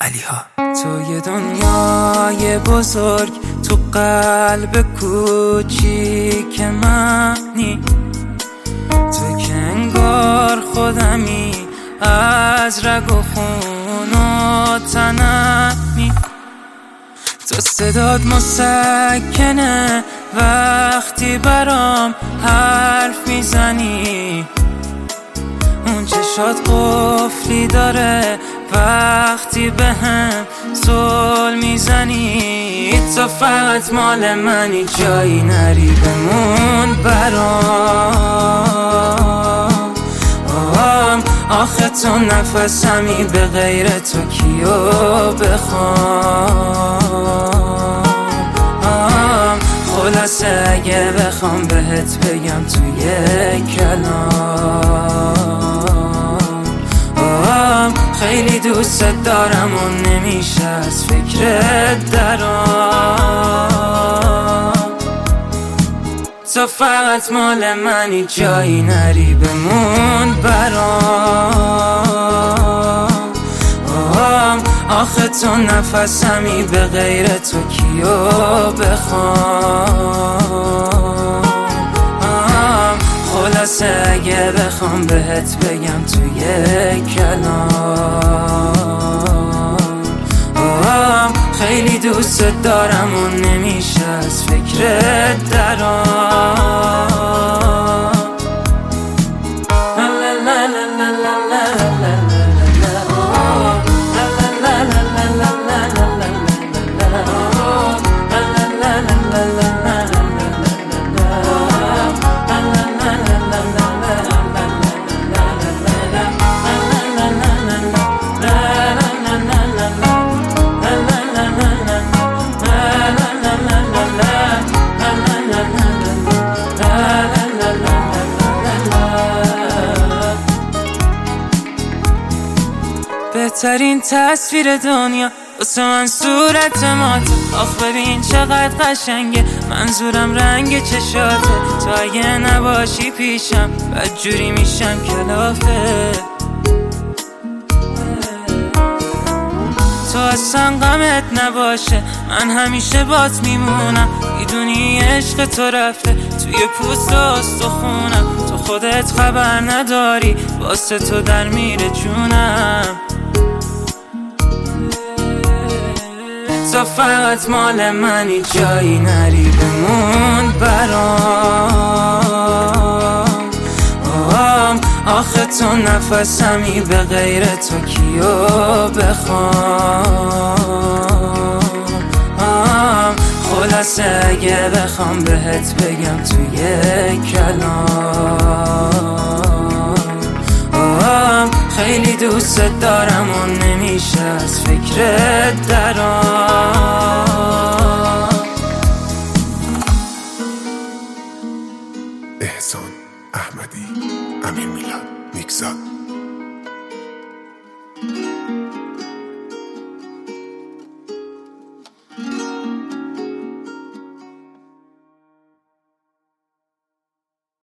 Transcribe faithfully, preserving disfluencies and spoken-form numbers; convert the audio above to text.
علیها. توی دنیای بزرگ تو قلب کوچیک منی، تو که انگار خودمی از رگ و خون و تنمی. تو صدات مسکنه وقتی برام حرف میزنی، اون چشات قفلی داره وقتی به هم زل میزنی. تو فقط مال منی، جایی نری بمون برام. آخه تو نفسمی، به غیر تو کیو بخوام. خلاصه اگه بخوام بهت بگم توی کلام، خیلی دوست دارم و نمیشه از فکرت درام. تو فقط مال منی، جایی نری بمون برام. آخه تو نفسمی، به غیر تو کیو بخوام. خلاصه اگه بخوام بهت بگم توی کلام، خیلی دوست دارم و نمیشه از فکرت درام. بهترین تصویر دنیا واسه من صورت مات. آخ ببین چقدر قشنگه، منظورم رنگ چشاته. تو اگه نباشی پیشم بدجوری میشم کلافه. تو اصلا غمت نباشه، من همیشه بات میمونم. میدونی عشق تو رفته توی پوست و استخونم. تو خودت خبر نداری، واسه تو در میره جونم. تو فقط مال منی، جایی نری بمون برام. آخه تو نفسمی، به غیر تو کیو بخوام. خلاصه اگه بخوام بهت بگم توی کلام، خیلی دوست دارم و نمیشه از فکرت درام.